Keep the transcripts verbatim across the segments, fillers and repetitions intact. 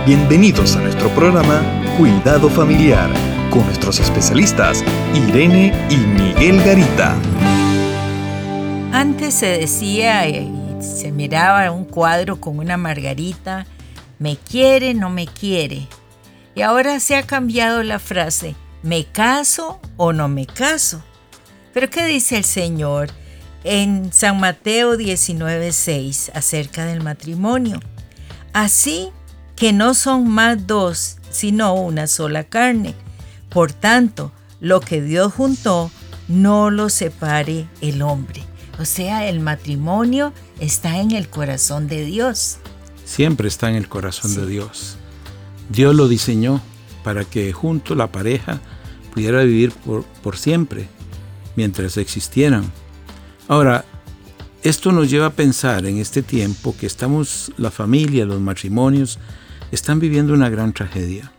Bienvenidos a nuestro programa Cuidado Familiar con nuestros especialistas Irene y Miguel Garita. Antes se decía y se miraba un cuadro con una margarita, me quiere, no me quiere. Y ahora se ha cambiado la frase, me caso o no me caso. Pero ¿qué dice el Señor en San Mateo diecinueve seis acerca del matrimonio? Así que no son más dos, sino una sola carne. Por tanto, lo que Dios juntó, no lo separe el hombre. O sea, el matrimonio está en el corazón de Dios. Siempre está en el corazón Sí. de Dios. Dios lo diseñó para que junto la pareja pudiera vivir por, por siempre, mientras existieran. Ahora, esto nos lleva a pensar en este tiempo que estamos, la familia, los matrimonios, están viviendo una gran tragedia.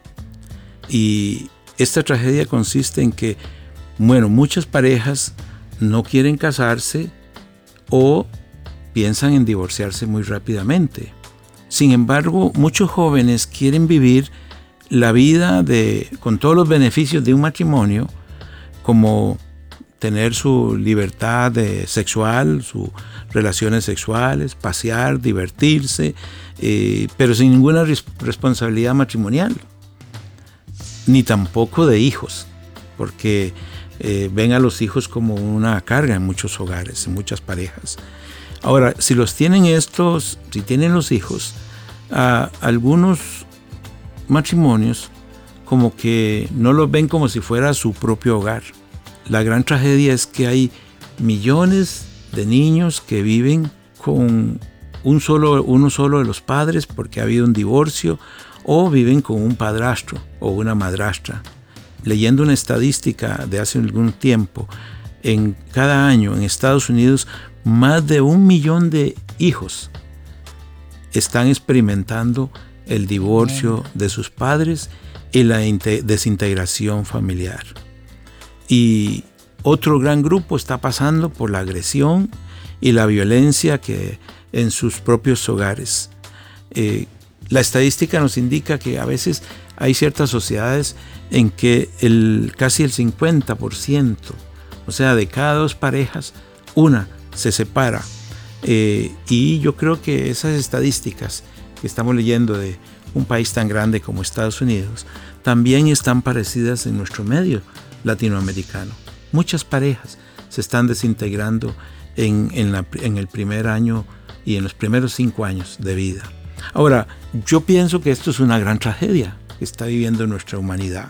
Y esta tragedia consiste en que, bueno, muchas parejas no quieren casarse o piensan en divorciarse muy rápidamente. Sin embargo, muchos jóvenes quieren vivir la vida de, con todos los beneficios de un matrimonio, como tener su libertad de sexual, sus relaciones sexuales, pasear, divertirse, eh, pero sin ninguna res- responsabilidad matrimonial, ni tampoco de hijos, porque eh, ven a los hijos como una carga en muchos hogares, en muchas parejas. Ahora, si los tienen estos, si tienen los hijos, a algunos matrimonios como que no los ven como si fuera su propio hogar. La gran tragedia es que hay millones de niños que viven con un solo, uno solo de los padres porque ha habido un divorcio, o viven con un padrastro o una madrastra. Leyendo una estadística de hace algún tiempo, en cada año en Estados Unidos más de un millón de hijos están experimentando el divorcio de sus padres y la inte- desintegración familiar. Y otro gran grupo está pasando por la agresión y la violencia que en sus propios hogares. Eh, la estadística nos indica que a veces hay ciertas sociedades en que el, casi el cincuenta por ciento, o sea, de cada dos parejas, una se separa. Eh, y yo creo que esas estadísticas que estamos leyendo de un país tan grande como Estados Unidos también están parecidas en nuestro medio latinoamericano. Muchas parejas se están desintegrando en, en, la, en el primer año y en los primeros cinco años de vida. Ahora, yo pienso que esto es una gran tragedia que está viviendo nuestra humanidad,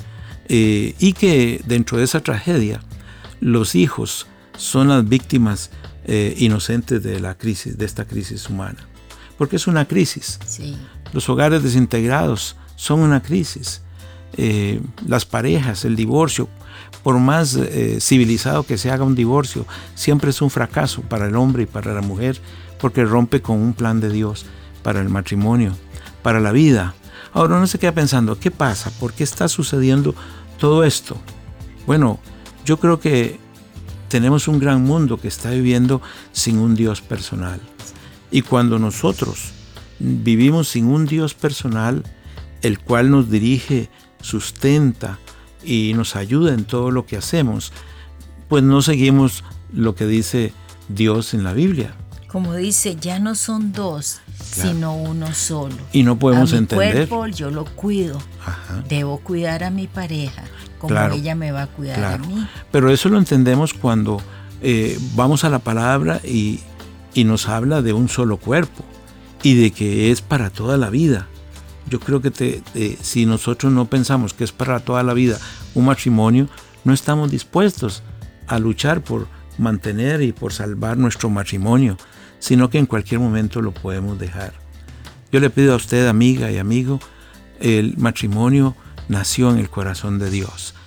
eh, y que dentro de esa tragedia los hijos son las víctimas eh, inocentes de la crisis, de esta crisis humana, porque es una crisis. Sí. Los hogares desintegrados son una crisis. Eh, las parejas, el divorcio, por más eh, civilizado que se haga un divorcio, siempre es un fracaso para el hombre y para la mujer, porque rompe con un plan de Dios para el matrimonio, para la vida. Ahora uno se queda pensando, ¿qué pasa? ¿Por qué está sucediendo todo esto? Bueno, yo creo que tenemos un gran mundo que está viviendo sin un Dios personal. Y cuando nosotros vivimos sin un Dios personal, el cual nos dirige, sustenta y nos ayuda en todo lo que hacemos, pues no seguimos lo que dice Dios en la Biblia. Como dice, ya no son dos, Claro. sino uno solo. Y no podemos a mi entender. cuerpo yo lo cuido. Ajá. Debo cuidar a mi pareja como Claro. ella me va a cuidar Claro. a mí. Pero eso lo entendemos cuando eh, vamos a la palabra y, y nos habla de un solo cuerpo y de que es para toda la vida. Yo creo que te, eh, si nosotros no pensamos que es para toda la vida un matrimonio, no estamos dispuestos a luchar por mantener y por salvar nuestro matrimonio, sino que en cualquier momento lo podemos dejar. Yo le pido a usted, amiga y amigo, el matrimonio nació en el corazón de Dios.